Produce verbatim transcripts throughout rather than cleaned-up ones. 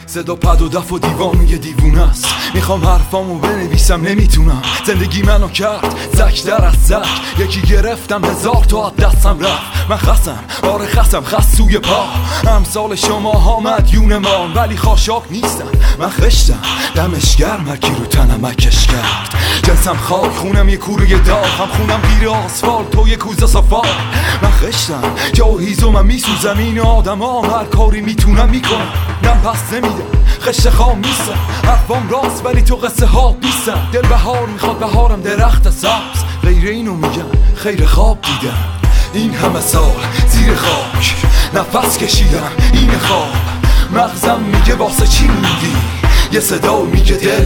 صدا پد و دف و دیوان یه دیوونه است. میخوام حرفامو بنویسم نمیتونم. زندگی منو کرد زک در از زک. یکی گرفتم هزار تا از دستم رفت. من خسم آره خسم خس سوی پا. امثال شما ها مدیون مان ولی خاشاک نیستم. من خشتم دمش گرم هرکی رو تنم مکش کرد. جنسم خاک خونم یه کوره داغ. هم خونم غیر آسفالت تو یه کوزه صفا. من خشتم جا و هیزو من میسوزم. این آدم ها هر کاری میتونم میکنم. نم پس نمیدم خشت خام نیستم. حرفام راست ولی تو قصه ها نیستم. دل بهار میخواد بهارم درخت سبز. غیر اینو میگم خیر خواب دیدم. این همه سال زیر خاک نفس کشیدم این خواب. مغزم میگه واسه چی موندی یه صدا میگه دل.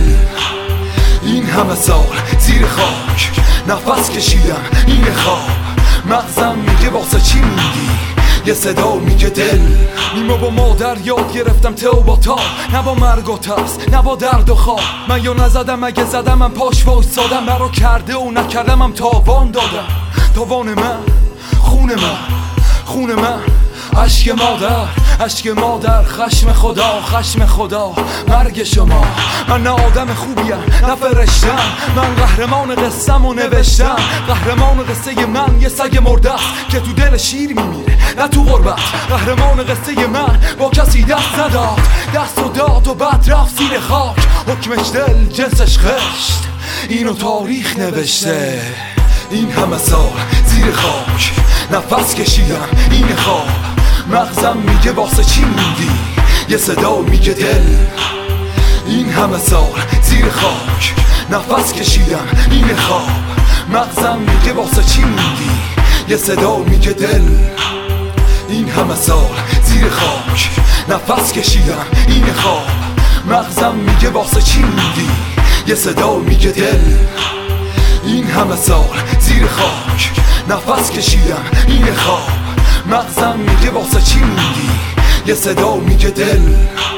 این همه سال زیر خاک نفس کشیدم این خواب. مغزم میگه واسه چی موندی یه صدا میگه دل. نیمه با مادر یاد گرفتم تو با تا. نه با مرگ و ترس نه با درد و خواب. من یا نزدم اگه زدم من پاش وایسادم. برا کرده و نکردم هم تاوان دادم. تاوان من خون من خون من عشق مادر عشق مادر. خشم خدا خشم خدا مرگ شما. من نه آدم خوبیم نه فرشتم. من قهرمان قصم و نوشتم. قهرمان قصه من یه سگ مرده است که تو دل شیر میمیره نه تو غربت. قهرمان قصه من با کسی دست نداد. دست و داد و بعد رفت زیر خاک. حکمش دل جنسش خشت. اینو تاریخ نوشته. این همه سال زیر خاک نفس کشیدم این خواب. مغزم میگه واسه چی موندی یه صدا میگه دل. این همه سال زیر خاک نفس کشیدم این خواب. مغزم میگه واسه چی موندی یه صدا میگه دل. این همه سال زیر خاک نفس کشیدم این خواب. مغزم میگه واسه چی موندی یه صدا میگه دل. این همه سال زیر خاک نفس کشیدم این خواب. مغزم میگه واسه چی موندی یه صدا میگه دل.